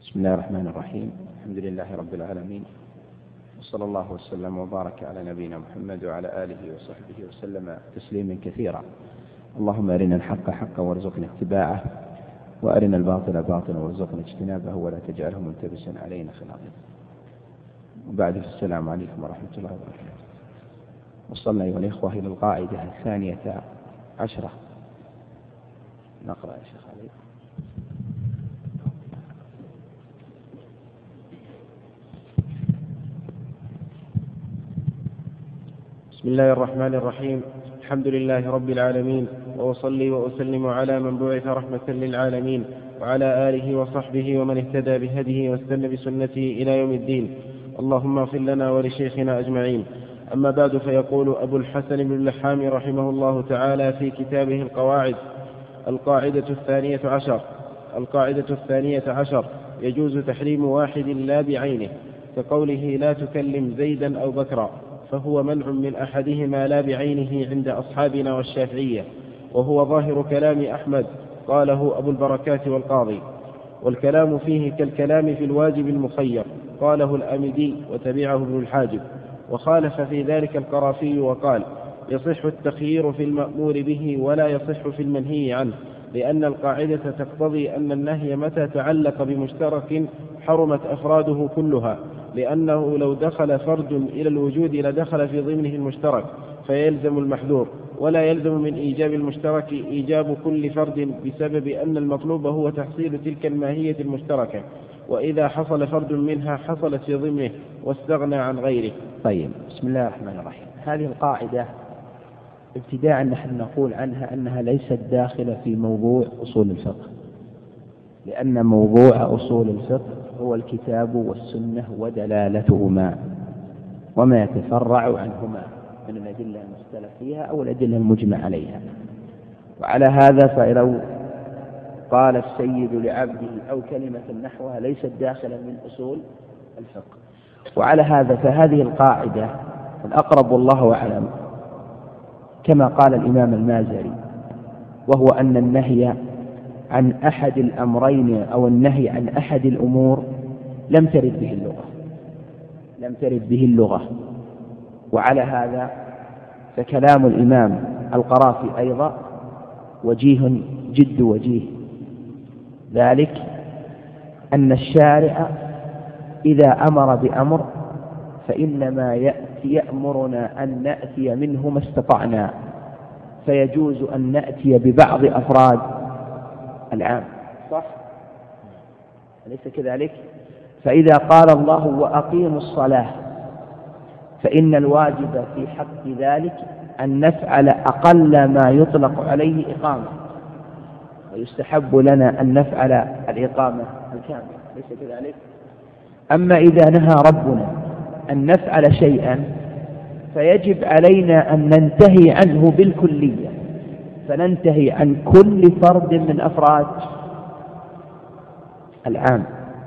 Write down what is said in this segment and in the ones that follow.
بسم الله الرحمن الرحيم. الحمد لله رب العالمين، وصلى الله وسلم وبارك على نبينا محمد وعلى آله وصحبه وسلم تسليما كثيرا. اللهم أرنا الحق حقا وارزقنا اتباعه، وأرنا الباطل باطلا وارزقنا اجتنابه، ولا تجعله ملتبسا علينا خلاقا. وبعد السلام عليكم ورحمة الله وبركاته. وصلنا أيها الإخوة إلى القاعدة 12. نقرأ يا شيخ علي. بسم الله الرحمن الرحيم. الحمد لله رب العالمين، وأصلي وأسلم على من بعث رحمة للعالمين، وعلى آله وصحبه ومن اهتدى بهديه واستنى بسنته إلى يوم الدين. اللهم اغفر لنا ولشيخنا أجمعين. أما بعد، فيقول أبو الحسن بن اللحام رحمه الله تعالى في كتابه القواعد: القاعدة 12. يجوز تحريم واحد لا بعينه، كقوله لا تكلم زيدا أو بكرا، فهو منع من أحدهما لا بعينه عند أصحابنا والشافعية، وهو ظاهر كلام أحمد قاله أبو البركات والقاضي، والكلام فيه كالكلام في الواجب المخير قاله الأمدي وتبعه ابن الحاجب، وخالف في ذلك القرافي وقال: يصح التخيير في المأمور به ولا يصح في المنهي عنه، لأن القاعدة تقتضي أن النهي متى تعلق بمشترك حرمت أفراده كلها، لأنه لو دخل فرد إلى الوجود لدخل في ضمنه المشترك فيلزم المحذور، ولا يلزم من إيجاب المشترك إيجاب كل فرد، بسبب أن المطلوب هو تحصيل تلك الماهية المشتركة، وإذا حصل فرد منها حصلت في ضمنه واستغنى عن غيره. طيب، بسم الله الرحمن الرحيم. هذه القاعدة ابتداء نحن نقول عنها أنها ليست داخلة في موضوع أصول الفقه، لأن موضوع أصول الفقه هو الكتاب والسنة ودلالتهما وما يتفرع عنهما من الأدلة المختلف فيها أو الأدلة المجمع عليها. وعلى هذا فلو قال السيد لعبده أو كلمة نحوها ليست داخلة من أصول الفقه. وعلى هذا فهذه القاعدة الأقرب والله أعلم كما قال الإمام المازري، وهو أن النهي عن أحد الأمرين أو النهي عن أحد الأمور لم ترد به اللغة. وعلى هذا فكلام الإمام القرافي أيضا وجيه جد وجيه، ذلك أن الشارع إذا أمر بأمر فإنما يأمرنا أن نأتي منه ما استطعنا، فيجوز أن نأتي ببعض أفراد العام، صح؟ أليس كذلك؟ فإذا قال الله وأقيموا الصلاة فإن الواجب في حق ذلك أن نفعل أقل ما يطلق عليه إقامة، ويستحب لنا أن نفعل الإقامة الكاملة، أليس كذلك؟ أما إذا نهى ربنا أن نفعل شيئا فيجب علينا أن ننتهي عنه بالكلية، فننتهي عن كل فرد من أفراد العام،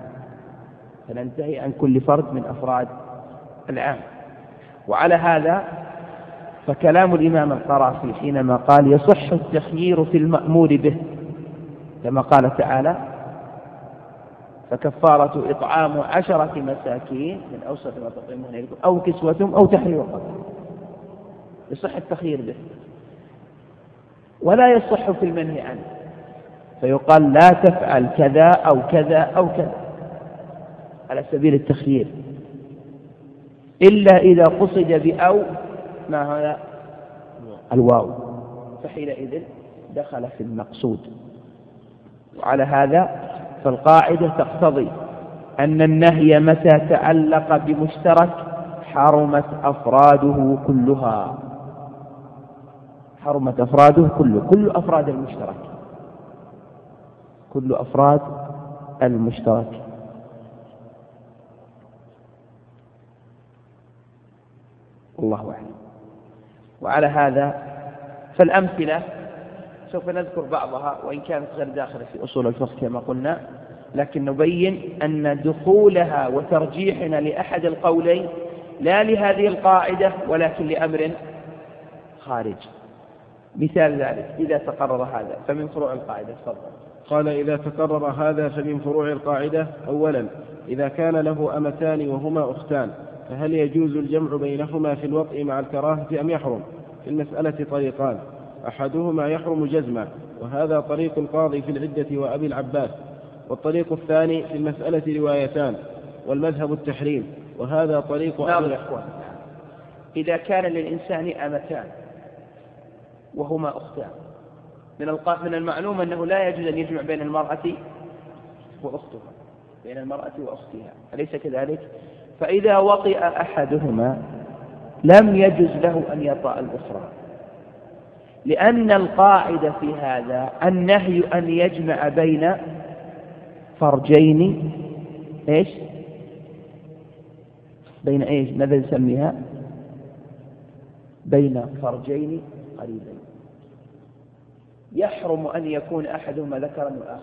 وعلى هذا فكلام الإمام القرافي حينما قال يصح التخيير في المأمور به كما قال تعالى: فكفارة إطعام 10 مساكين من أوسط ما تطعمون إليكم أو كسوتهم أو تحرير رقبة، يصح التخيير به، ولا يصح في المنهي عنه، فيقال لا تفعل كذا أو كذا أو كذا على سبيل التخيير، إلا إذا قصد بأو ما هذا الواو، فحينئذ دخل في المقصود. وعلى هذا فالقاعدة تقتضي أن النهي متى تعلق بمشترك حرمت أفراده كلها، كل أفراد المشترك، والله أعلم. وعلى هذا فالأمثلة سوف نذكر بعضها وإن كانت غير داخلة في أصول الفقه كما قلنا، لكن نبين أن دخولها وترجيحنا لأحد القولين لا لهذه القاعدة ولكن لأمر خارج. مثال ذلك إذا تقرر هذا فمن فروع القاعدة. تفضل. قال إذا تكرر هذا فمن فروع القاعدة: أولا، إذا كان له أمتان وهما أختان فهل يجوز الجمع بينهما في الوطء مع الكراهة أم يحرم؟ في المسألة طريقان، أحدهما يحرم جزما، وهذا طريق القاضي في العدة وأبي العباس، والطريق الثاني في المسألة روايتان، والمذهب التحريم، وهذا طريق إذا كان للإنسان أمتان وهما أختان، من المعلوم أنه لا يجوز أن يجمع بين المرأة وأختها، بين المرأة وأختها، أليس كذلك؟ فإذا وطئ أحدهما لم يجوز له أن يطأ الأخرى، لأن القاعدة في هذا النهي أن يجمع بين فرجين إيش؟ بين إيش؟ ماذا نسميها؟ بين فرجين قريبين. يحرم أن يكون أحدهما ذكرا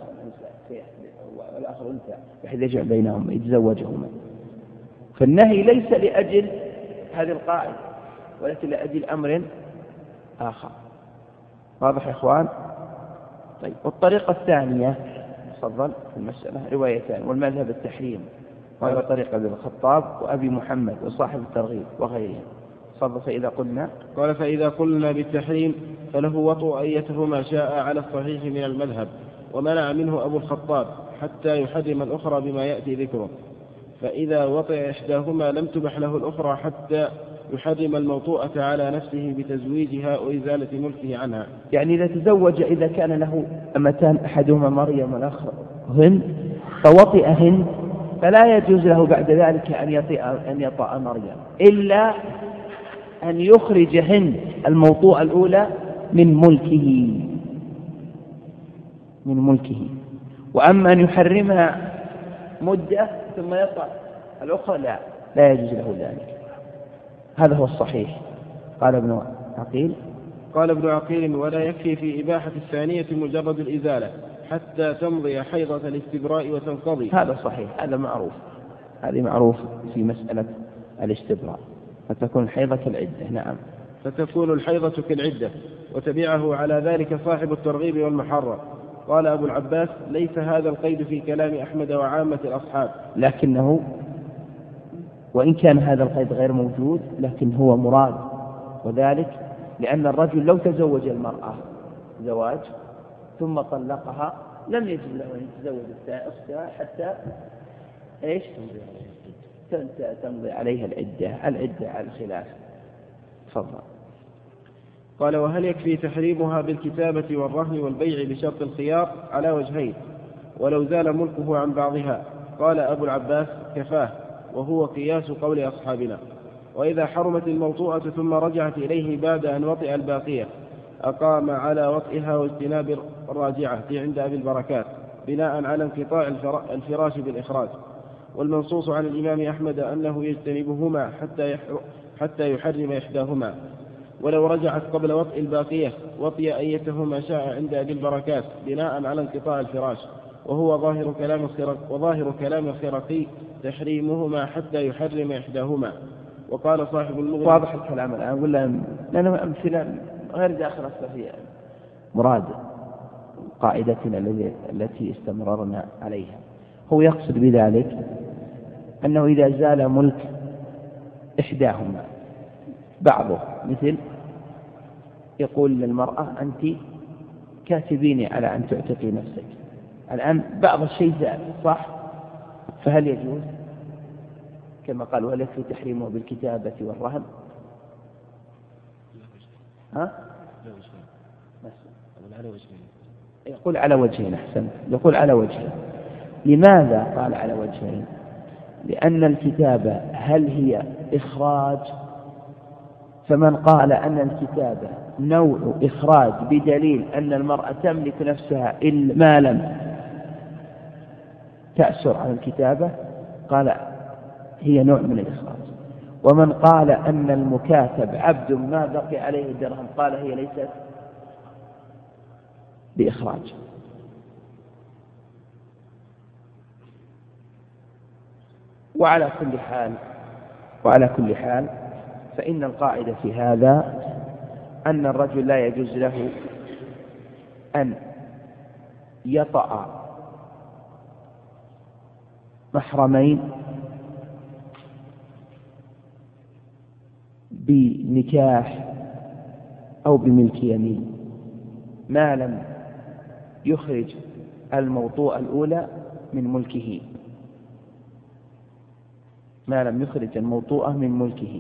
والآخر أنثى بحيث يجمع بينهم يتزوجهما. فالنهي ليس لأجل هذه القاعدة ولكن لأجل أمر آخر. واضح يا إخوان؟ طيب، والطريقة الثانية تفضل في المسألة روايتان، والمذهب التحريم، وهذا طريقة ابن الخطاب وأبي محمد وصاحب الترغيب وغيرهم. تفضل. فإذا قلنا بالتحريم فله وطء أيتهما شاء على الصحيح من المذهب، ومنع منه أبو الخطاب حتى يحرم الأخرى بما يأتي ذكره. فإذا وطئ إحداهما لم تبح له الأخرى حتى يحرم الموطوءة على نفسه بتزويجها وإزالة ملكه عنها. يعني إذا تزوج، إذا كان له أمتان أحدهما مريم والآخر هند، فوطئ هند، فلا يجوز له بعد ذلك أن يطأ مريم إلا أن يخرج هند الموطوءة الأولى من ملكه. وأما أن يحرمها مدة ثم يطأ الأخرى لا يجوز له ذلك. هذا هو الصحيح. قال ابن عقيل: ولا يكفي في إباحة الثانية مجرد الإزالة حتى تمضي حيضة الاستبراء وتنقضي. هذا صحيح، هذا معروف، هذه معروف في مسألة الاستبراء، فتكون الحيضة كالعدة. نعم، فتكون الحيضة كالعدة. وتبعه على ذلك صاحب الترغيب والمحرر. قال أبو العباس: ليس هذا القيد في كلام أحمد وعامة الأصحاب، لكنه وإن كان هذا القيد غير موجود لكن هو مراد، وذلك لأن الرجل لو تزوج المرأة زواج ثم طلقها لم يجب له أن يتزوج أختها حتى إيش؟ تمضي عليها العدة على الخلاف. تفضل. قال: وهل يكفي تحريمها بالكتابة والرهن والبيع بشرط الخيار على وجهين ولو زال ملكه عن بعضها؟ قال أبو العباس: كفاه، وهو قياس قول أصحابنا. وإذا حرمت الموطوءة ثم رجعت إليه بعد أن وطئ الباقية أقام على وطئها واجتناب الراجعة عند أبي البركات بناء على انقطاع الفراش بالإخراج. والمنصوص عن الإمام أحمد أنه يجتنبهما حتى يحرم إحداهما. ولو رجعت قبل وطئ الباقية وطئ أيتهما شاء عند أبي البركات بناء على انقطاع الفراش، وهو ظاهر كلام الخرقي تحريمهما حتى يحرم إحداهما. وقال صاحب المغني: واضح الكلام الآن، أقول لأنه أمثلة غير داخلة في مراد قاعدتنا التي استمررنا عليها. هو يقصد بذلك أنه إذا زال ملك إحداهما بعضه، مثل يقول للمرأة: أنت كاتبيني على أن تعتقي نفسك، الآن بعض الشيء زال، صح؟ فهل يجوز كما قال: وهل يكفي تحريمه بالكتابة والرهن؟ يقول على وجهين. أحسن، يقول على وجهين. لماذا قال على وجهين؟ لأن الكتابة هل هي إخراج؟ فمن قال أن الكتابة نوع إخراج بدليل أن المرأة تملك نفسها ما لم تأسر عن الكتابة قال هي نوع من الإخراج. ومن قال أن المكاتب عبد ما بقي عليه درهم قال هي ليست بإخراج. وعلى كل حال فإن القاعدة في هذا أن الرجل لا يجوز له أن يطأ محرمين بنكاح أو بملك يمين ما لم يخرج الموطوءة الأولى من ملكه، ما لم يخرج الموطوءة من ملكه.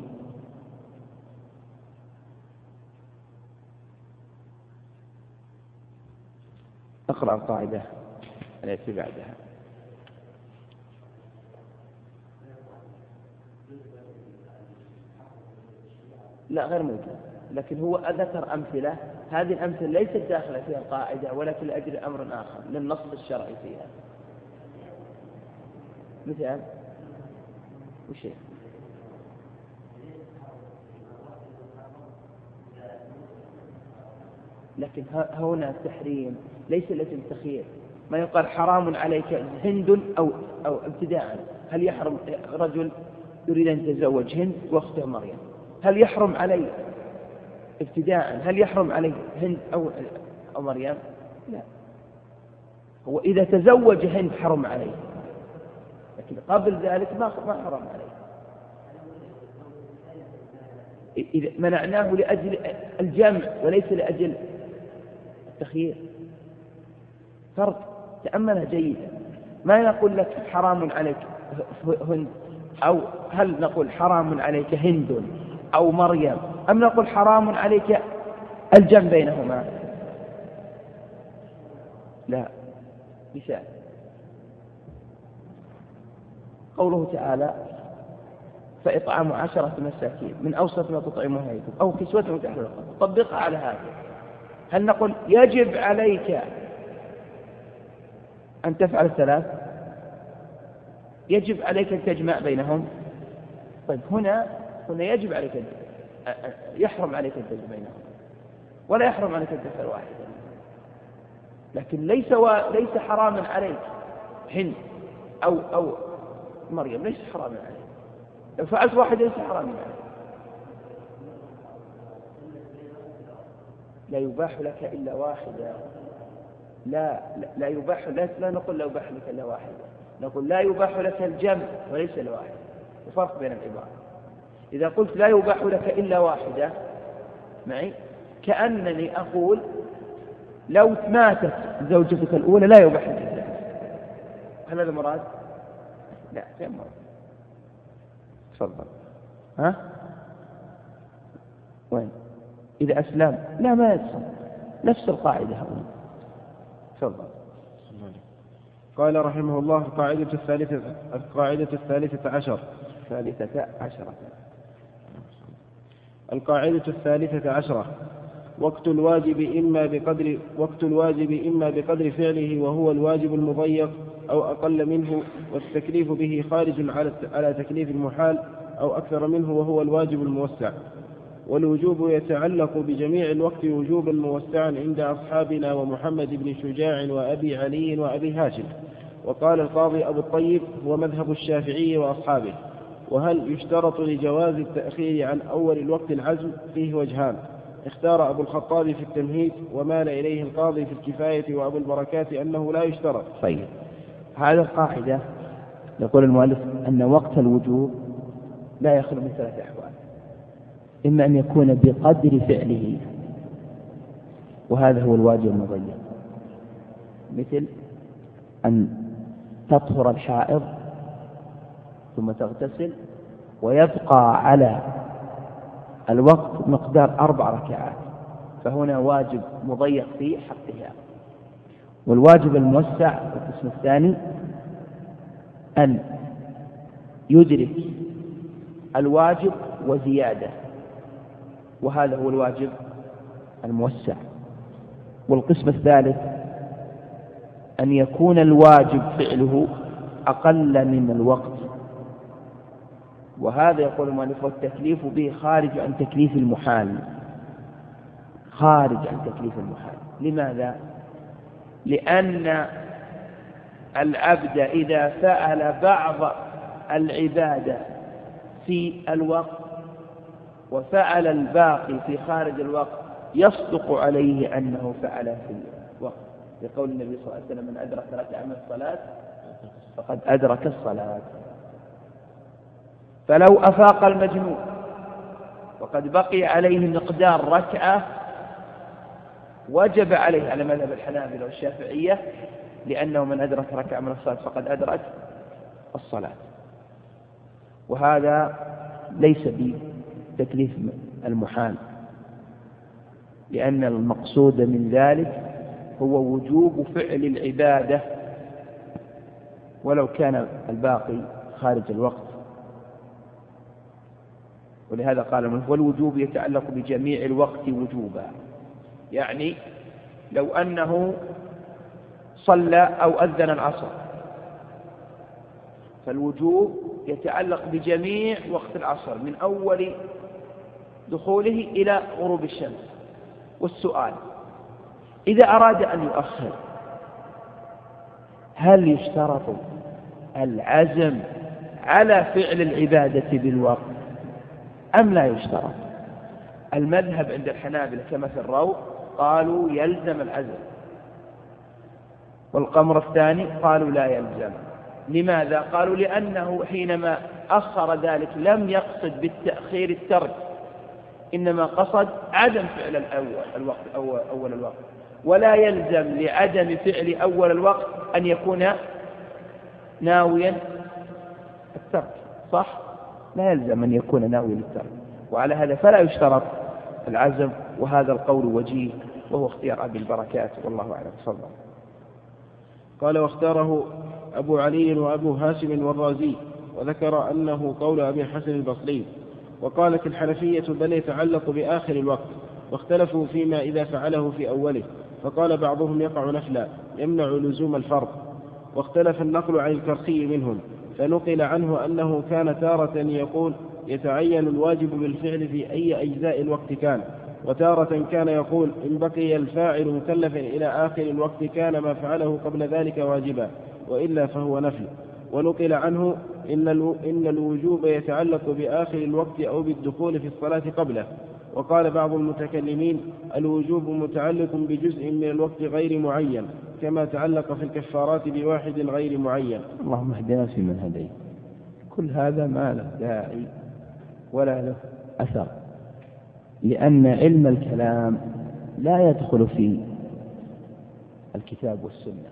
اقرأ القاعدة التي بعدها. لا غير موجود، لكن هو ذكر أمثلة، هذه الأمثلة ليست داخلة فيها القاعدة ولكن لأجل أمر آخر للنص الشرعي فيها. مثال وشيء لكن هنا التحريم ليس لازم تخيير، ما يقال حرام عليك هند أو ابتداء، هل يحرم رجل يريد أن يتزوج هند واختها مريم، هل يحرم عليه ابتداء هل يحرم عليه هند أو مريم؟ لا، هو إذا تزوج هند حرم عليه، لكن قبل ذلك ما حرم عليه. إذا منعناه لأجل الجمع وليس لأجل التخيير، فرق، تأملها جيدا. ما نقول لك حرام عليك هند، أو هل نقول حرام عليك هند أو مريم، أم نقول حرام عليك الجمع بينهما؟ لا. مثال قوله تعالى فإطعام 10 مساكين من أوسط ما تطعمون أهليكم أو كسوتهم تحت الرقبة، طبقها على هذا. هل نقول يجب عليك أن تفعل 3؟ يجب عليك أن تجمع بينهم؟ طيب هنا يجب عليك يحرم عليك أن تجمع بينهم، ولا يحرم عليك أن تفعل واحدا، لكن ليس حراما عليك هند أو مريم، ليس حراما عليك. لو فعلت واحد ليس حراما عليك. لا يباح لك إلا واحدة. لا يباح، لا نقول لا يباح لك إلا واحدة، نقول لا يباح لك الجمع وليس الواحد، وفرق بين العبارة. إذا قلت لا يباح لك إلا واحدة معي كأنني أقول لو ماتت زوجتك الأولى لا يباح لك الجمع. هل هذا مراد؟ لا، غير مراد. تفضل. وين؟ إذا أسلم لا ما يتصل، نفس القاعدة هنا. تفضل. قال رحمه الله القاعدة الثالثة عشرة وقت الواجب إما بقدر فعله وهو الواجب المضيق أو أقل منه، والتكليف به خارج على تكليف المحال، أو أكثر منه وهو الواجب الموسع. والوجوب يتعلق بجميع الوقت وجوبا موسعا عند أصحابنا ومحمد بن شجاع وأبي علي وأبي هاشم. وقال القاضي أبو الطيب هو مذهب الشافعي وأصحابه. وهل يشترط لجواز التأخير عن أول الوقت العزم؟ فيه وجهان، اختار أبو الخطاب في التمهيد ومال إليه القاضي في الكفاية وأبو البركات أنه لا يشترط. طيب، هذا القاعدة يقول المؤلف أن وقت الوجوب لا يخلو من 3 أحوال، إما أن يكون بقدر فعله وهذا هو الواجب المضيق، مثل أن تطهر الحائض ثم تغتسل ويبقى على الوقت مقدار 4 ركعات، فهنا واجب مضيق في حقها. والواجب الموسع القسم الثاني أن يدرك الواجب وزيادة، وهذا هو الواجب الموسع. والقسم الثالث أن يكون الواجب فعله أقل من الوقت، وهذا يقول المؤلف والتكليف به خارج عن تكليف المحال. خارج عن تكليف المحال. لماذا؟ لأن العبد إذا فعل بعض العبادة في الوقت وفعل الباقي في خارج الوقت يصدق عليه أنه فعل في الوقت، لقول النبي صلى الله عليه وسلم من أدرك ركعة من الصلاة فقد أدرك الصلاة. فلو أفاق المجنون وقد بقي عليه مقدار ركعة وجب عليه على مذهب الحنابلة والشافعية، لأنه من أدرك ركعة من الصلاة فقد أدرك الصلاة. وهذا ليس بتكليف المحال، لأن المقصود من ذلك هو وجوب فعل العبادة ولو كان الباقي خارج الوقت. ولهذا قال والوجوب يتعلق بجميع الوقت وجوبا، يعني لو أنه صلى أو أذن العصر فالوجوب يتعلق بجميع وقت العصر من أول دخوله إلى غروب الشمس. والسؤال إذا أراد أن يؤخر هل يشترط العزم على فعل العبادة بالوقت أم لا يشترط؟ المذهب عند الحنابلة كما في الروض قالوا يلزم العزم، والقمر الثاني قالوا لا يلزم. لماذا؟ قالوا لأنه حينما أخر ذلك لم يقصد بالتأخير الترك، إنما قصد عدم فعل أول الوقت، ولا يلزم لعدم فعل أول الوقت أن يكون ناويا الترك، صح؟ لا يلزم أن يكون ناويا الترك، وعلى هذا فلا يشترط العزم. وهذا القول وجيه وهو اختيار أبي البركات، والله أعلم. تفضل. قال واختاره أبو علي وأبو هاشم والرازي، وذكر أنه قول أبي حسن البصري. وقالت الحنفية بل يتعلق بآخر الوقت، واختلفوا فيما إذا فعله في أوله، فقال بعضهم يقع نفلا يمنع لزوم الفرض. واختلف النقل عن الكرخي منهم، فنقل عنه أنه كان تارة يقول يتعين الواجب بالفعل في أي أجزاء الوقت كان، وتارة كان يقول إن بقي الفاعل مكلفا إلى آخر الوقت كان ما فعله قبل ذلك واجبا، وإلا فهو نفل. ونقل عنه إن الوجوب يتعلق بآخر الوقت أو بالدخول في الصلاة قبله. وقال بعض المتكلمين الوجوب متعلق بجزء من الوقت غير معين، كما تعلق في الكفارات بواحد غير معين. اللهم اهدنا فيمن هديت. كل هذا ما له داعي ولا له أثر، لأن علم الكلام لا يدخل في الكتاب والسنة،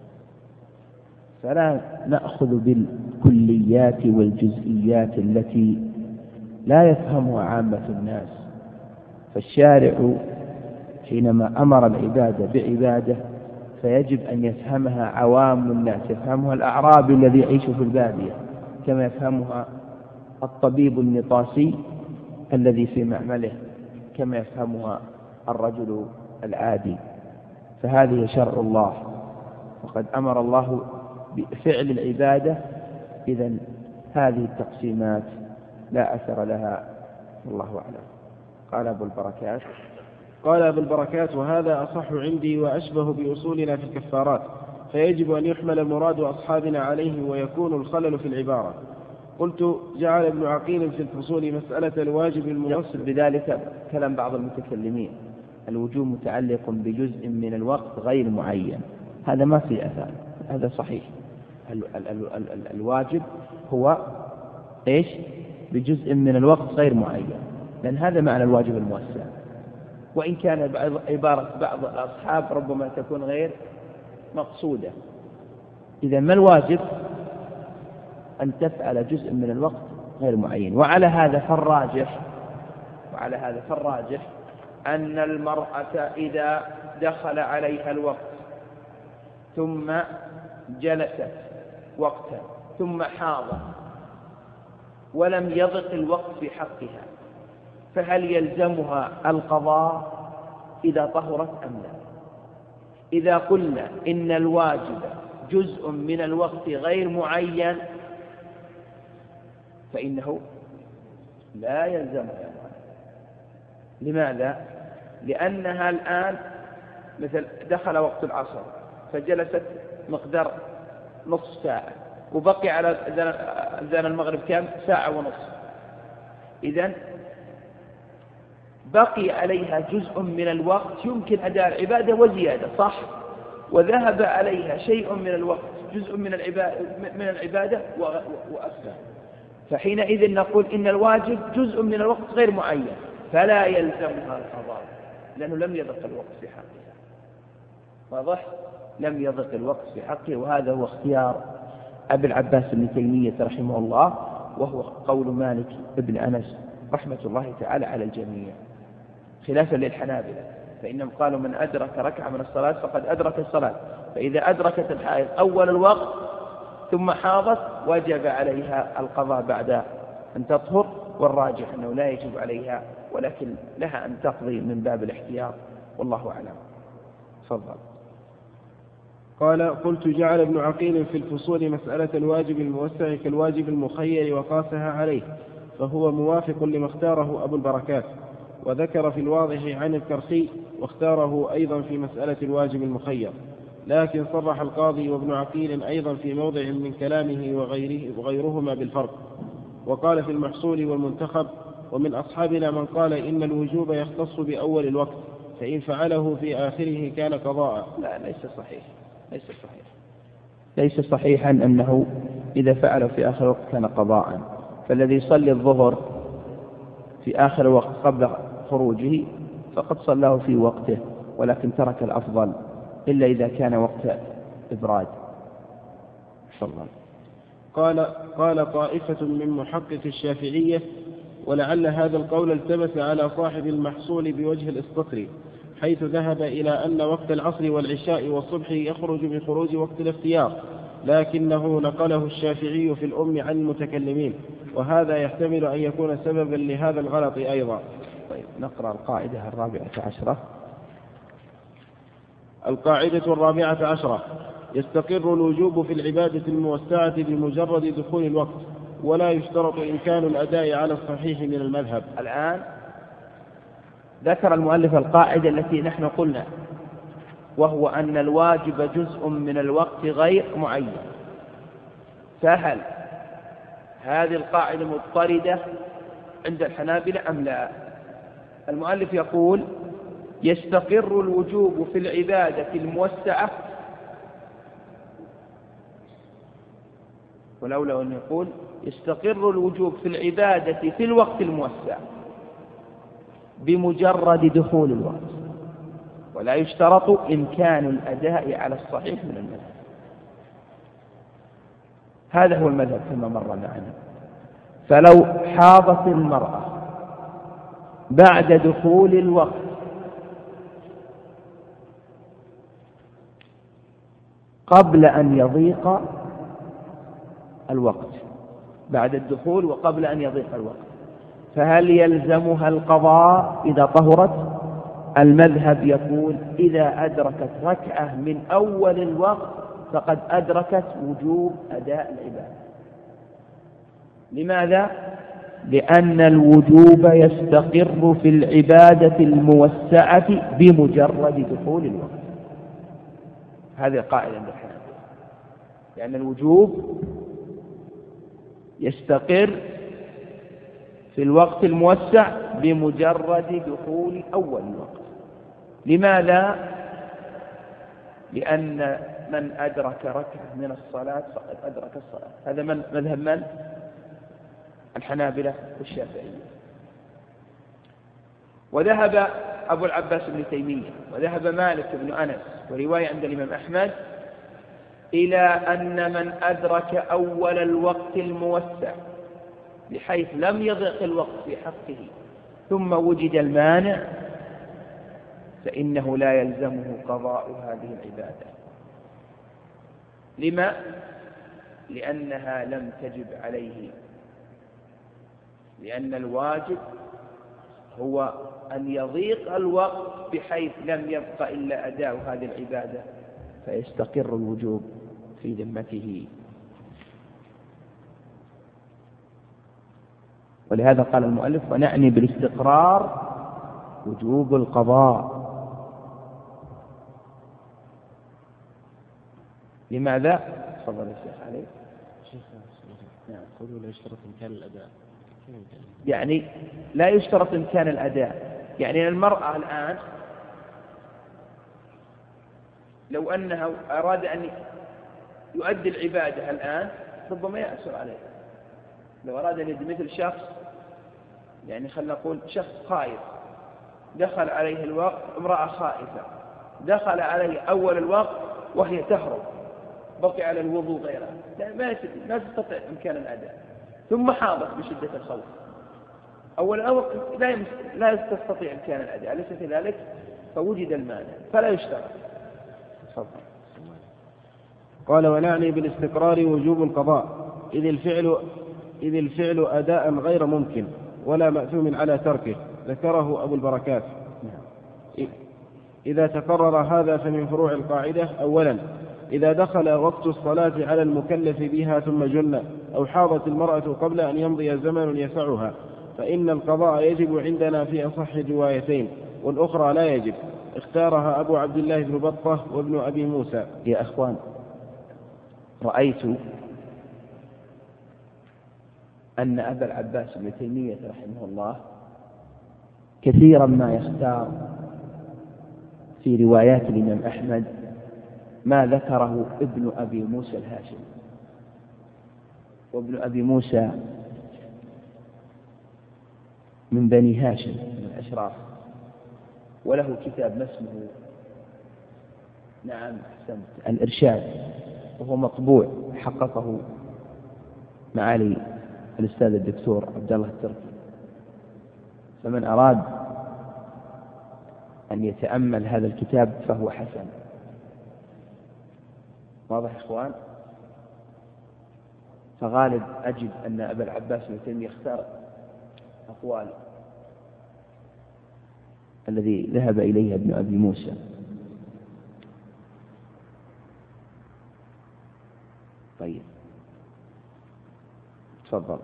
فلا نأخذ بالكليات والجزئيات التي لا يفهمها عامة الناس. فالشارع حينما أمر العبادة بعبادة فيجب أن يفهمها عوام الناس، يفهمها الأعرابي الذي يعيش في البادية كما يفهمها الطبيب النطاسي الذي في معمله، كما يفهمها الرجل العادي. فهذه شرع الله، وقد أمر الله بفعل العبادة. إذن هذه التقسيمات لا أثر لها، والله أعلم. قال أبو البركات وهذا أصح عندي وأشبه بأصولنا في الكفارات، فيجب أن يحمل مراد أصحابنا عليه ويكون الخلل في العبارة. قلت جعل ابن عقيل في الفصول مسألة الواجب يقصد بذلك كلام بعض المتكلمين الوجوب متعلق بجزء من الوقت غير معين، هذا ما في أثر، هذا صحيح. الواجب هو إيش؟ بجزء من الوقت غير معين، لأن هذا معنى الواجب الموسع. وإن كان عبارة بعض الأصحاب ربما تكون غير مقصودة. إذا ما الواجب؟ أن تفعل جزء من الوقت غير معين. وعلى هذا فالراجح أن المرأة إذا دخل عليها الوقت ثم جلست وقتا ثم حاضت ولم يضق الوقت في حقها، فهل يلزمها القضاء إذا طهرت أم لا؟ إذا قلنا إن الواجب جزء من الوقت غير معين فإنه لا يلزمها. لماذا؟ لأنها الآن مثل دخل وقت العصر فجلست مقدار نصف ساعة وبقي على أذان المغرب كم؟ ساعة ونصف. إذن بقي عليها جزء من الوقت يمكن أداء العبادة وزيادة، صح؟ وذهب عليها شيء من الوقت جزء من العبادة وأكثر، فحينئذ نقول إن الواجب جزء من الوقت غير معين فلا يلزمها القضاء لأنه لم يضق الوقت في حقها. واضح؟ لم يضق الوقت في حقه، وهذا هو اختيار أبي العباس بن تيمية رحمه الله، وهو قول مالك بن أنس رحمة الله تعالى على الجميع، خلافا للحنابلة فإنهم قالوا من أدرك ركعة من الصلاة فقد أدرك الصلاة، فإذا أدركت الحائض أول الوقت ثم حاضت وجب عليها القضاء بعد أن تطهر، والراجح أنه لا يجب عليها ولكن لها أن تقضي من باب الاحتياط، والله أعلم. تفضل. قال: قلت: جعل ابن عقيل في الفصول مسألة الواجب الموسع كالواجب المخير وقاسها عليه، فهو موافق لما اختاره أبو البركات، وذكر في الواضح عن الكرخي واختاره أيضا في مسألة الواجب المخير، لكن صرح القاضي وابن عقيل أيضا في موضع من كلامه وغيرهما بالفرق، وقال في المحصول والمنتخب: ومن أصحابنا من قال إن الوجوب يختص بأول الوقت، فإن فعله في آخره كان قضاء. لا، ليس صحيحا أنه إذا فعله في آخر الوقت كان قضاء، فالذي يصلي الظهر في آخر الوقت قبل خروجه فقد صلاه في وقته، ولكن ترك الأفضل إلا إذا كان وقت إبراد. قال طائفة من محقق الشافعية: ولعل هذا القول التبس على صاحب المحصول بوجه الاستقري، حيث ذهب إلى أن وقت العصر والعشاء والصبح يخرج بخروج وقت الاختيار، لكنه نقله الشافعي في الأم عن المتكلمين، وهذا يحتمل أن يكون سببا لهذا الغلط أيضا. طيب، نقرأ القاعدة 14. القاعدة 14: يستقر الوجوب في العبادة الموسعة بمجرد دخول الوقت، ولا يشترط إمكان الأداء على الصحيح من المذهب. الآن ذكر المؤلف القاعدة التي نحن قلنا، وهو أن الواجب جزء من الوقت غير معين. فهل هذه القاعدة مضطردة عند الحنابلة أم لا؟ المؤلف يقول: يستقر الوجوب في العبادة الموسعة، ولولا أن يقول يستقر الوجوب في العبادة في الوقت الموسع بمجرد دخول الوقت، ولا يشترط إمكان الأداء على الصحيح من المذهب. هذا هو المذهب كما مر معنا. فلو حاضت المرأة بعد دخول الوقت قبل أن يضيق الوقت، بعد الدخول وقبل أن يضيق الوقت، فهل يلزمها القضاء إذا طهرت؟ المذهب يقول: إذا أدركت ركعة من أول الوقت فقد أدركت وجوب أداء العبادة. لماذا؟ لأن الوجوب يستقر في العبادة الموسعة بمجرد دخول الوقت. هذه القاعدة عند الحنابلة، لأن الوجوب يستقر في الوقت الموسع بمجرد دخول أول الوقت. لماذا؟ لأن من أدرك ركعة من الصلاة فقد أدرك الصلاة. هذا مذهب من؟ الحنابلة والشافعية. وذهب أبو العباس بن تيمية وذهب مالك بن أنس ورواية عند الإمام أحمد إلى أن من أدرك أول الوقت الموسع بحيث لم يضيق الوقت في حقه ثم وجد المانع فإنه لا يلزمه قضاء هذه العبادة. لما؟ لأنها لم تجب عليه، لأن الواجب هو أن يضيق الوقت بحيث لم يبق إلا أداء هذه العبادة فيستقر الوجوب في ذمته. ولهذا قال المؤلف: ونعني بالاستقرار وجوب القضاء. لماذا؟ تفضل يا شيخ علي. نعم، قولوا لا يشترط إمكان الأداء. يعني لا يشترط إمكان الأداء، يعني المرأة الآن لو أنه أراد أن يؤدي العبادة الآن ربما يأسر عليه. لو أراد أن يؤدي مثل شخص، يعني خلنا نقول شخص خائف دخل عليه الوقت، امرأة خائفة دخل عليه أول الوقت وهي تهرب، بقي على الوضوء غيرها، ما تستطيع إمكان الأداء، ثم حاضت بشدة الخوف، أول الأمر لا تستطيع إمكان الأداء، أليس كذلك؟ فوجد المانع فلا يشترط. تفضل. قال: ونعني بالاستقرار وجوب القضاء، إذ الفعل أداء غير ممكن ولا مأثوم على تركه، ذكره أبو البركات. إذا تقرر هذا فمن فروع القاعدة: أولا، إذا دخل وقت الصلاة على المكلف بها ثم جن، أو حاضت المرأة قبل أن يمضي زمن يسعها، فإن القضاء يجب عندنا في أصح الروايتين، والأخرى لا يجب، اختارها أبو عبد الله بن بطة وابن أبي موسى. يا أخوان، رأيت أن أبا العباس بن تيمية رحمه الله كثيرا ما يختار في روايات الإمام أحمد ما ذكره ابن أبي موسى الهاشمي، وابن أبي موسى من بني هاشم من الأشراف، وله كتاب ما اسمه الإرشاد، وهو مطبوع حققه معالي الأستاذ الدكتور عبد الله التركي، فمن أراد أن يتأمل هذا الكتاب فهو حسن. واضح يا إخوان؟ فغالب أجد أن أبا العباس بن تيمية يختار أقوال الذي ذهب إليه ابن أبي موسى. طيب تفضل.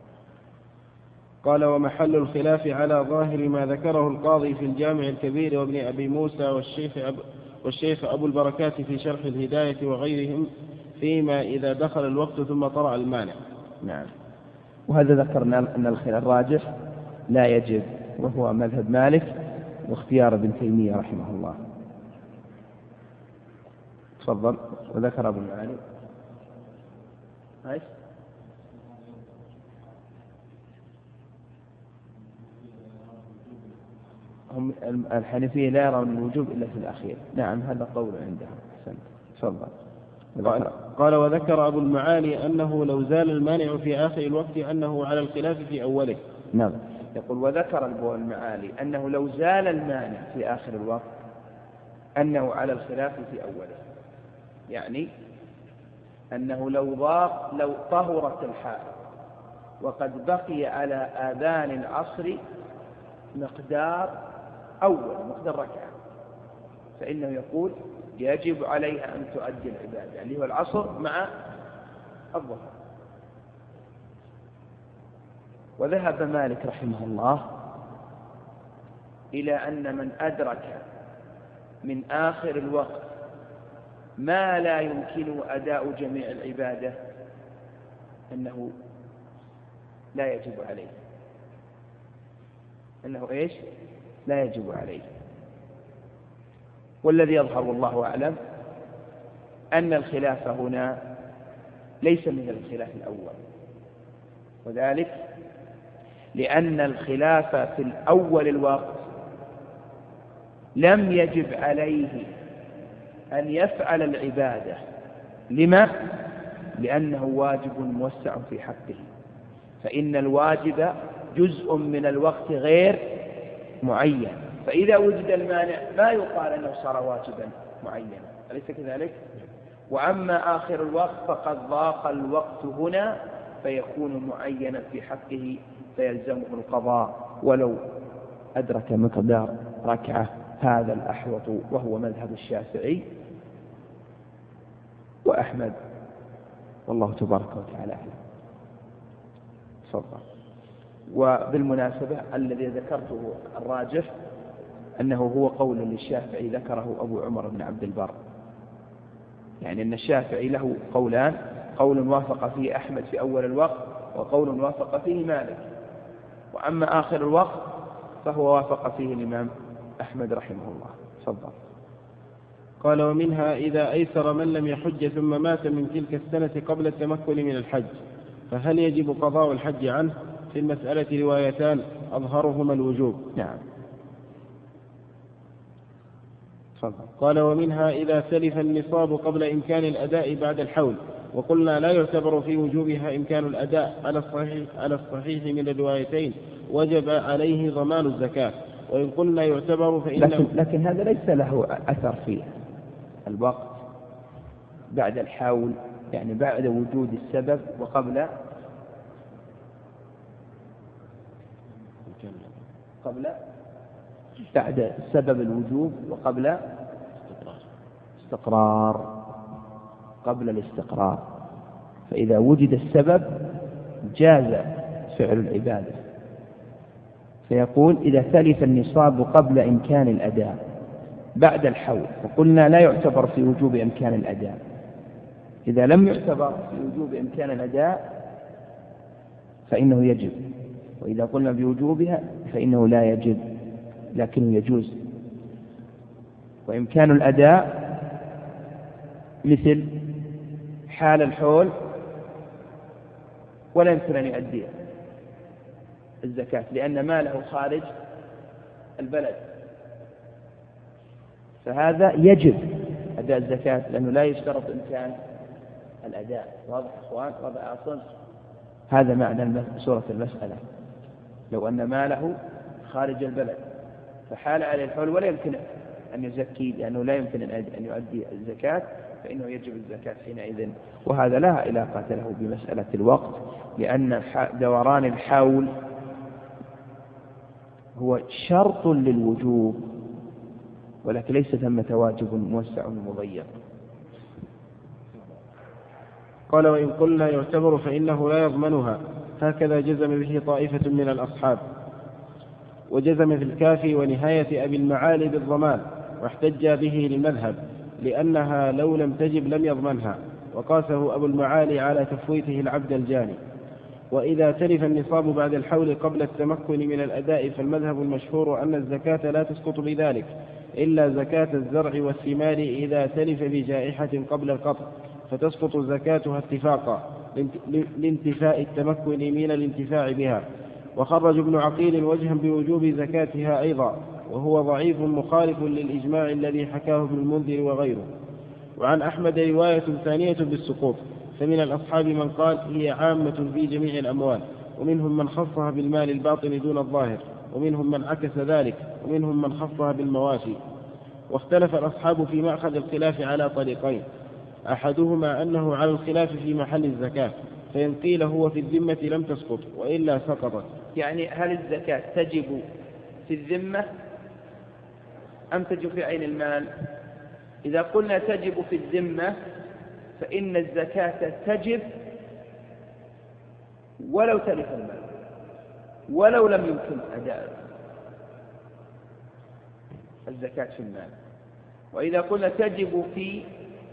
قال: ومحل الخلاف على ظاهر ما ذكره القاضي في الجامع الكبير وابن أبي موسى والشيخ أبو البركات في شرح الهداية وغيرهم، فيما إذا دخل الوقت ثم طرأ المانع. نعم، وهذا ذكرنا أن الخلاف الراجح لا يجب، وهو مذهب مالك واختيار ابن تيمية رحمه الله. تفضل. وذكر أبو المعالي هم الحنفية لا يرون الوجوب إلا في الأخير. نعم، هذا قول عندهم. تفضل. قال: وذكر أبو المعالي أنه لو زال المانع في آخر الوقت أنه على الخلاف في أوله. نعم، يقول: وذكر أبو المعالي أنه لو زال المانع في آخر الوقت أنه على الخلاف في أوله، يعني أنه لو طهرت الحائض وقد بقي على آذان العصر مقدار ركعة، فإنه يقول يجب عليها أن تؤدي العبادة اللي هو العصر مع الظهر. وذهب مالك رحمه الله إلى أن من أدرك من آخر الوقت ما لا يمكن أداء جميع العبادة أنه لا يجب عليه، لا يجب عليه. والذي يظهر والله أعلم أن الخلاف هنا ليس من الخلاف الأول، وذلك لأن الخلاف في الأول الوقت لم يجب عليه أن يفعل العبادة. لما؟ لأنه واجب موسع في حقه، فإن الواجب جزء من الوقت غير معين، فإذا وجد المانع ما يقال أنه صار واجبا معينا، أليس كذلك؟ وأما آخر الوقت فقد ضاق الوقت هنا فيكون معينا في حقه فيلزمه القضاء ولو أدرك مقدار ركعة. هذا الأحوط، وهو مذهب الشافعي وأحمد، والله تبارك وتعالى أعلم. تفضل. وبالمناسبة الذي ذكرته الراجح أنه هو قول للشافعي ذكره أبو عمر بن عبد البر، يعني أن الشافعي له قولان: قول وافق فيه أحمد في أول الوقت، وقول وافق فيه مالك، وأما آخر الوقت فهو وافق فيه الإمام أحمد رحمه الله. تفضل. قال ومنها إذا أيسر من لم يحج ثم مات من تلك السنة قبل التمكن من الحج، فهل يجب قضاء الحج عنه؟ في المسألة روايتان أظهرهما الوجوب. نعم. قال ومنها إذا سلف النصاب قبل إمكان الأداء بعد الحول، وقلنا لا يعتبر في وجوبها إمكان الأداء على الصحيح من الروايتين، وجب عليه ضمان الزكاة. وإن قلنا يعتبر فإنه لكن هذا ليس له أثر في الوقت بعد الحول، يعني بعد وجود السبب وقبل بعد سبب الوجوب وقبل استقرار، قبل الاستقرار. فإذا وجد السبب جاز فعل العبادة. فيقول إذا ثلث النصاب قبل إمكان الأداء بعد الحول، وقلنا لا يعتبر في وجوب إمكان الأداء. إذا لم يعتبر في وجوب إمكان الأداء فإنه يجب، وإذا قلنا بوجوبها فإنه لا يجب لكنه يجوز. وإمكان الأداء مثل حال الحول ولا يمكن أن يؤدي الزكاة لأن ماله خارج البلد، فهذا يجب أداء الزكاة لأنه لا يشترط إمكان الأداء. واضح أخوان؟ واضح أصلا؟ هذا معنى سورة المسألة. لو أن ماله خارج البلد فحال عليه الحول ولا يمكن أن يزكي لأنه لا يمكن أن يؤدي الزكاة، فإنه يجب الزكاة حينئذ. وهذا لا علاقة له بمسألة الوقت، لأن دوران الحول هو شرط للوجوب، ولكن ليس ثمة واجب موسع مضيق. قال وإن قلنا يعتبر فإنه لا يضمنها، هكذا جزم به طائفة من الأصحاب، وجزم في الكافي ونهاية أبي المعالي بالضمان، واحتج به للمذهب لأنها لو لم تجب لم يضمنها، وقاسه أبو المعالي على تفويته العبد الجاني. وإذا تلف النصاب بعد الحول قبل التمكن من الأداء فالمذهب المشهور أن الزكاة لا تسقط بذلك إلا زكاة الزرع والثمار إذا تلف بجائحة قبل القطع، فتسقط زكاتها اتفاقا لانتفاء التمكن من الانتفاع بها. وخرج ابن عقيل وجها بوجوب زكاتها أيضا، وهو ضعيف مخالف للإجماع الذي حكاه ابن المنذر وغيره. وعن أحمد رواية ثانية بالسقوط، فمن الأصحاب من قال هي عامة في جميع الأموال، ومنهم من خصها بالمال الباطن دون الظاهر، ومنهم من عكس ذلك، ومنهم من خصها بالمواشي. واختلف الأصحاب في مأخذ الخلاف على طريقين، أحدهما أنه على الخلاف في محل الزكاة، فإن قيل هو في الذمة لم تسقط وإلا سقطت. يعني هل الزكاة تجب في الذمة أم تجب في عين المال؟ إذا قلنا تجب في الذمة فإن الزكاة تجب ولو تلف المال ولو لم يمكن أداء الزكاة في المال. وإذا قلنا تجب في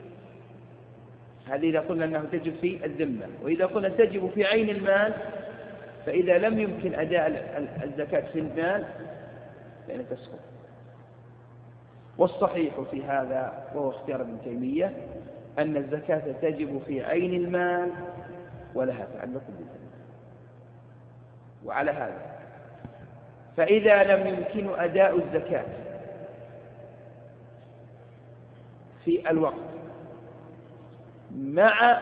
هذه إذا قلنا أنه تجب في الذمة، وإذا قلنا تجب في عين المال فإذا لم يمكن أداء الزكاة في المال فإن تسقط. والصحيح في هذا وهو اختيار ابن تيمية أن الزكاة تجب في عين المال ولها تعلق بالذمة. وعلى هذا فإذا لم يمكن أداء الزكاة في الوقت مع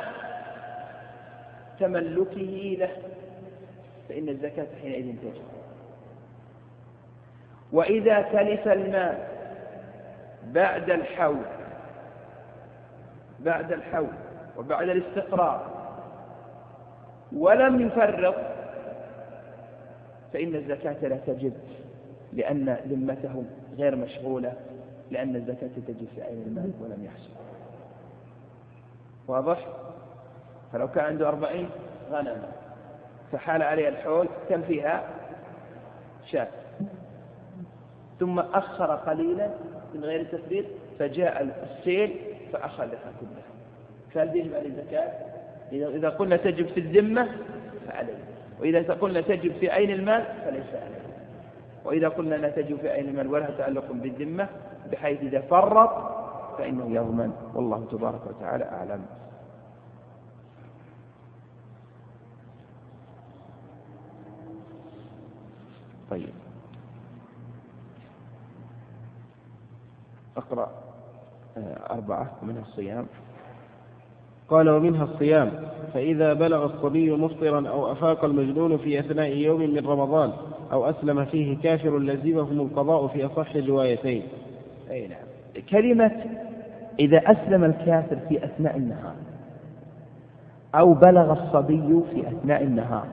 تملكه له فإن الزكاة حينئذ تجب. وإذا تلف المال بعد الحول وبعد الاستقرار ولم يفرق فإن الزكاة لا تجب، لأن ذمته غير مشغولة، لأن الزكاة تجب في عين المال ولم يحصل. واضح؟ فلو كان عنده 40 غنم فحال عليه الحول كم فيها؟ شاة، ثم أخر قليلا من غير تفريط فجاء السيل فأخذها كلها، فهل يجب عليه الزكاة؟ إذا قلنا تجب في الذمة فعليه، وإذا قلنا تجب في عين المال فليس عليه. وإذا قلنا لا تجب في عين المال ولا تعلق بالذمة بحيث إذا فرط فإنه يضمن، والله تبارك وتعالى أعلم. طيب، أقرأ 4 منها الصيام. قال: ومنها الصيام، فإذا بلغ الصبي مفطرا أو أفاق المجنون في أثناء يوم من رمضان أو أسلم فيه كافر لزمهم القضاء في أصح الروايتين. أي نعم. كلمة إذا أسلم الكافر في أثناء النهار أو بلغ الصبي في أثناء النهار،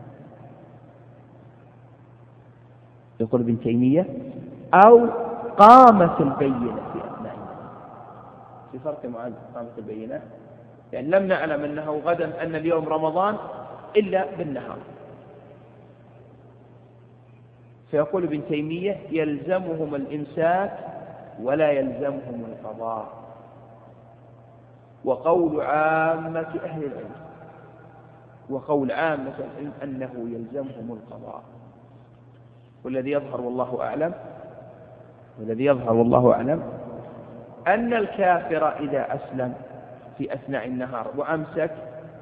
يقول ابن تيمية، أو قامت البينة في أثناء النهار. في فرق معين قامت البينة، يعني لم نعلم أنه غدا أن اليوم رمضان إلا بالنهار، فيقول ابن تيمية يلزمهم الإمساك ولا يلزمهم القضاء. وقول عامة أهل العلم، وقول عامة العلم أنه يلزمهم القضاء. والذي يظهر والله أعلم أن الكافر إذا أسلم في أثناء النهار وأمسك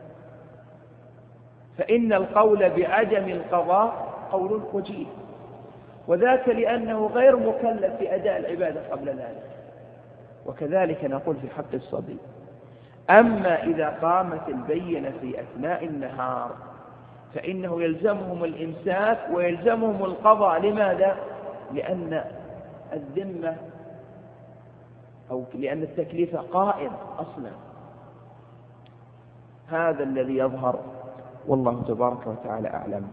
فإن القول بعدم القضاء قول وجيه، وذاك لأنه غير مكلف في أداء العبادة قبل ذلك. وكذلك نقول في حق الصبي. أما إذا قامت البينة في أثناء النهار فإنه يلزمهم الإمساك ويلزمهم القضاء. لماذا؟ لأن الذمة أو لأن التكليف قائم أصلا. هذا الذي يظهر، والله تبارك وتعالى أعلم.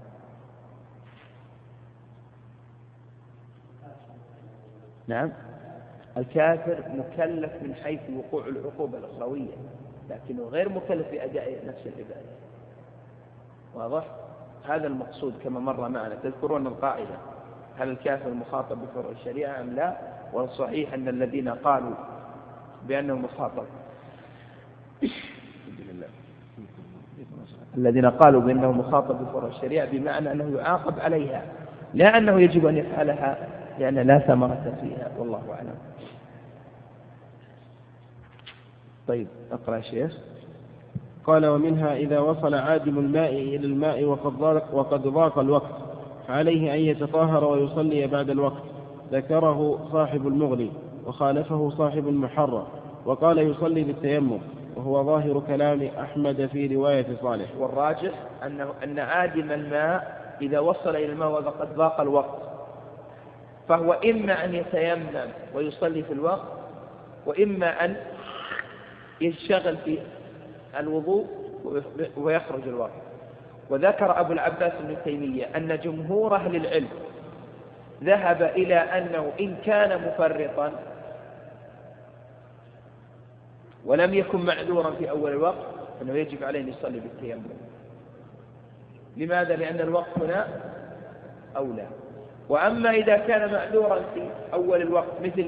نعم، الكافر مكلف من حيث وقوع العقوبة الأخروية، لكنه غير مكلف بأداء نفس العبادة. واضح؟ هذا المقصود كما مر معنا. تذكرون القاعدة: هل الكافر مخاطب بفروع الشريعة أم لا؟ والصحيح أن الذين قالوا بأنه مخاطب بفروع الشريعة بمعنى أنه يعاقب عليها، لا أنه يجب أن يفعلها لأن لا ثمرة فيها، والله أعلم. طيب، أقرأ يا شيخ. قال: ومنها إذا وصل عادم الماء إلى الماء وقد ضاق الوقت فعليه أن يتطهر ويصلي بعد الوقت. ذكره صاحب المغني وخالفه صاحب المحرر، وقال يصلي بالتيمم، وهو ظاهر كلام أحمد في رواية صالح. والراجح أن عادم الماء إذا وصل إلى الماء وقد ضاق الوقت فهو إما أن يتيمم ويصلي في الوقت، وإما أن يشتغل في الوضوء ويخرج الوقت. وذكر أبو العباس بن تيمية أن جمهور أهل العلم ذهب إلى أنه إن كان مفرطا ولم يكن معذورا في أول الوقت فإنه يجب عليه أن يصلي بالتيمم. لماذا؟ لأن الوقت هنا أولى. وأما إذا كان معذورا في أول الوقت مثل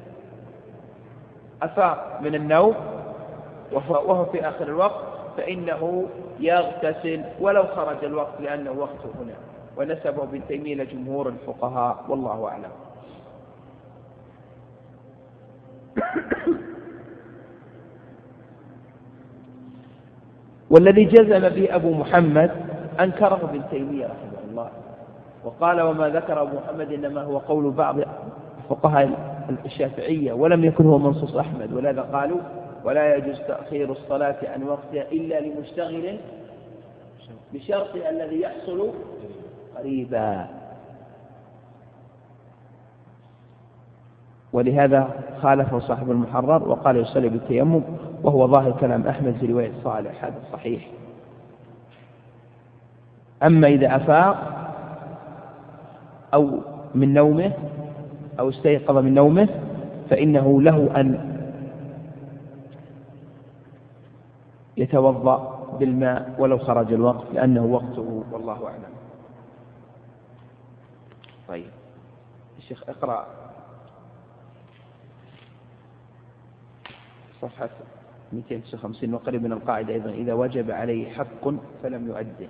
أفاق من النوم وهو في آخر الوقت فإنه يغتسل ولو خرج الوقت لأنه وقته هنا. ونسبه ابن تيمية لجمهور الفقهاء، والله أعلم. والذي جزم به أبو محمد أنكره ابن تيمية رحمه الله، وقال: وما ذكر أبو محمد إنما هو قول بعض فقهاء الشافعية ولم يكن هو منصوص أحمد. ولذا قالوا: ولا يجوز تأخير الصلاة عن وقتها إلا لمشتغل بشرط الذي يحصل قريبا. ولهذا خالفه صاحب المحرر وقال يصلي بالتيمم، وهو ظاهر كلام أحمد في رواية صالح، هذا صحيح. أما إذا أفاق أو من نومه أو استيقظ من نومه فإنه له أن يتوضأ بالماء ولو خرج الوقت لأنه وقته، والله أعلم. طيب الشيخ اقرأ صفحة 259 وقريب من القاعدة أيضا: إذا وجب عليه حق فلم يؤده.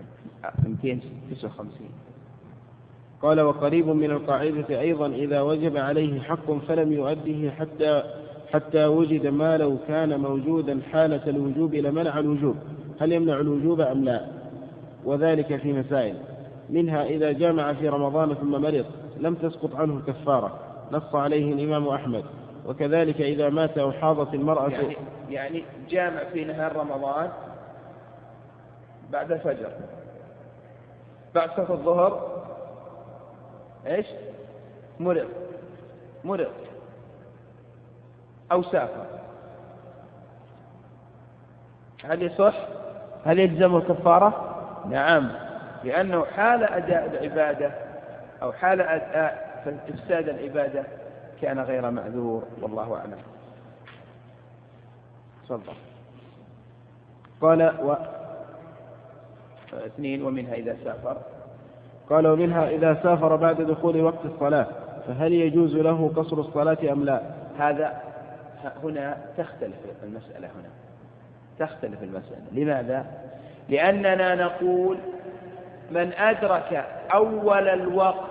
259. قال: وقريب من القاعدة أيضا: إذا وجب عليه حق فلم يؤده حتى حتى وجد ما لو كان موجودا حالة الوجوب لمنع الوجوب، هل يمنع الوجوب أم لا؟ وذلك في مسائل، منها إذا جامع في رمضان ثم مرض لم تسقط عنه الكفارة، نص عليه الإمام أحمد. وكذلك إذا مات أو حاضت المرأة يعني جامع في نهار رمضان بعد الفجر، بعد صلاة الظهر إيش؟ مرض أو سافر، هل يصح؟ هل يلزم الكفارة؟ نعم، لأنه حال أداء العبادة أو حال أداء إفساد العبادة كان غير معذور، والله أعلم. تفضل. قال اثنين، ومنها إذا سافر. قال ومنها إذا سافر بعد دخول وقت الصلاة فهل يجوز له قصر الصلاة أم لا؟ هذا هنا تختلف المسألة، لماذا؟ لأننا نقول من أدرك أول الوقت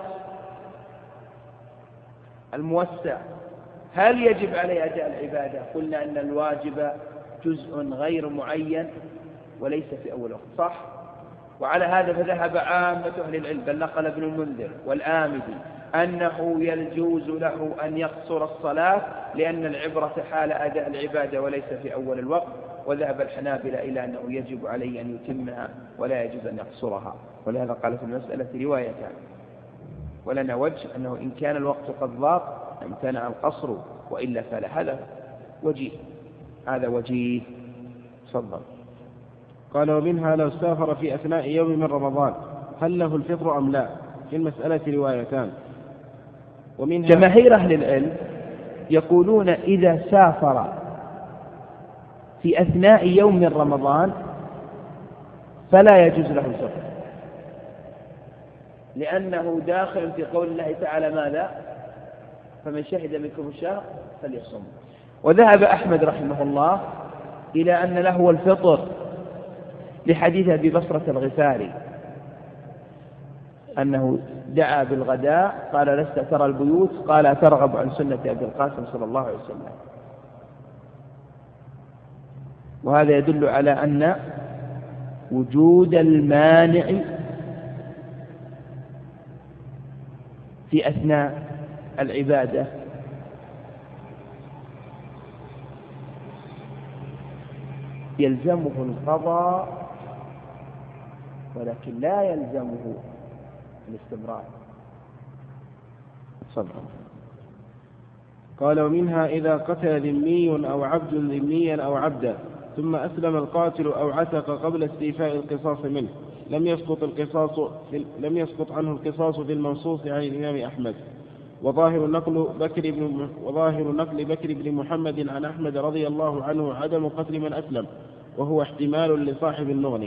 الموسع هل يجب عليه أداء العبادة؟ قلنا أن الواجب جزء غير معين وليس في أول وقت، صح؟ وعلى هذا فذهب عامة أهل العلم، بل نقل ابن المنذر والآمدي أنه يجوز له أن يقصر الصلاة لأن العبرة حال أداء العبادة وليس في أول الوقت. وذهب الحنابلة إلى أنه يجب عليه أن يتمها ولا يجوز أن يقصرها، ولهذا قال في المسألة روايتان، ولنا وجه أنه إن كان الوقت قد ضاق امتنع القصر، وإلا فلا. هذا وجيه. تفضل. قال ومنها لو سافر في أثناء يوم من رمضان هل له الفطر أم لا؟ في المسألة روايتان. ومنها جماهير أهل العلم يقولون إذا سافر في أثناء يوم من رمضان فلا يجوز له الفطر، لأنه داخل في قول الله تعالى ماذا؟ فمن شهد منكم الشهر فليصم. وذهب أحمد رحمه الله إلى أن له الفطر لحديث أبي بصرة الغفاري أنه دعا بالغداء قال لست ترى البيوت؟ قال ترغب عن سنة أبي القاسم صلى الله عليه وسلم. وهذا يدل على أن وجود المانع في أثناء العبادة يلزمه القضاء ولكن لا يلزمه الاستمرار. صدق. قال ومنها إذا قتل ذمي أو عبد ذميا أو عبدا ثم أسلم القاتل أو عتق قبل استيفاء القصاص منه لم يسقط عنه القصاص في المنصوص عن الإمام أحمد. وظاهر نقل بكر بن محمد عن أحمد رضي الله عنه عدم قتل من أسلم، وهو احتمال لصاحب المغني.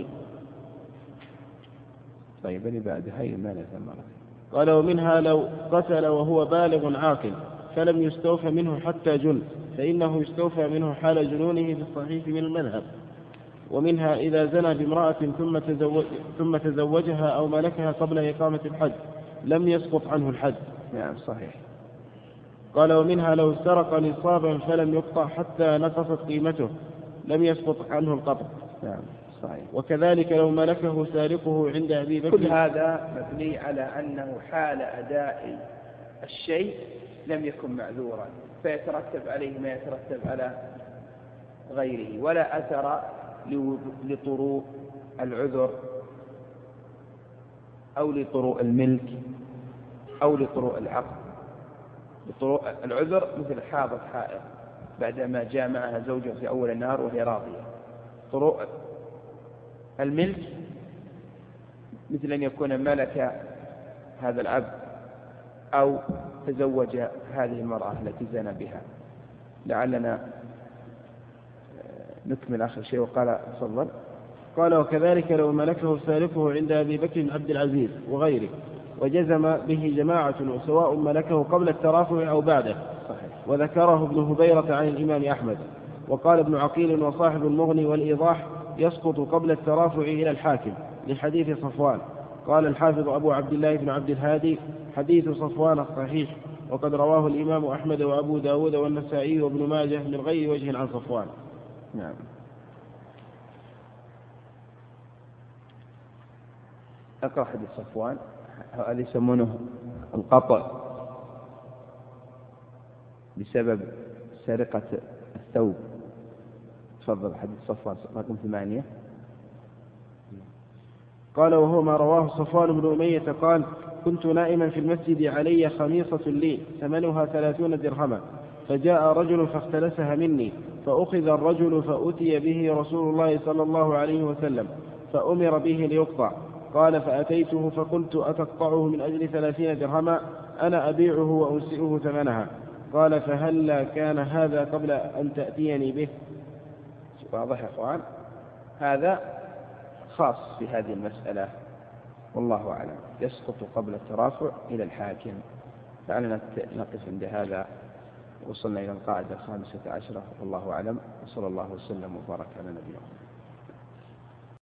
طيب اللي بعد هاي ما نسمع. قال ومنها لو قتل وهو بالغ عاقل فلم يستوفى منه حتى جن فإنه يستوفى منه حال جنونه في الصحيح من المذهب. ومنها إذا زنى بامرأة ثم تزوجها أو ملكها قبل إقامة الحد لم يسقط عنه الحد. نعم صحيح. قال ومنها لو سرق نصابا فلم يقطع حتى نقصت قيمته لم يسقط عنه القطع. نعم صحيح. وكذلك لو ملكه سارقه عند أبي بكر. كل هذا مبني على أنه حال أداء الشيء لم يكن معذورا فيترتب عليه ما يترتب على غيره، ولا أثر لطروء العذر أو لطروء الملك أو لطروء العقد. لطروء العذر مثل حاضت حائض بعدما جامعها زوجها في أول النهار وهي راضية. طروء الملك مثل أن يكون ملك هذا العبد أو تزوج هذه المرأة التي زنى بها. لعلنا نكمل آخر شيء. وقال تفضل. قال وكذلك لو ملكه سارقه عند أبي بكر بن عبد العزيز وغيره وجزم به جماعة وسواء ملكه قبل الترافع أو بعده. صحيح. وذكره ابن هبيرة عن الإمام أحمد. وقال ابن عقيل وصاحب المغني والإيضاح يسقط قبل الترافع إلى الحاكم لحديث صفوان. قال الحافظ أبو عبد الله بن عبد الهادي حديث صفوان الصحيح وقد رواه الإمام أحمد وأبو داود والنسائي وابن ماجه من غير وجه عن صفوان. نعم. أقرأ حديث صفوان، هذا يسمونه القطع بسبب سرقة الثوب. تفضل حديث صفوان رقم 8. قال وهو ما رواه صفوان بن أمية قال كنت نائما في المسجد علي خميصة لي ثمنها 30 درهما، فجاء رجل فاختلسها مني، فأخذ الرجل فأتي به رسول الله صلى الله عليه وسلم فأمر به ليقطع. قال فأتيته فقلت أتقطعه من أجل 30 درهما؟ أنا أبيعه وأنسئه ثمنها. قال فهلا كان هذا قبل أن تأتيني به؟ واضح يا أخوان؟ هذا خاص في هذه المسألة والله أعلم، يسقط قبل الترافع إلى الحاكم. فعلنا نقف عند هذا. وصلنا إلى القاعدة 15 والله أعلم، وصلى الله وسلم وبارك على نبينا.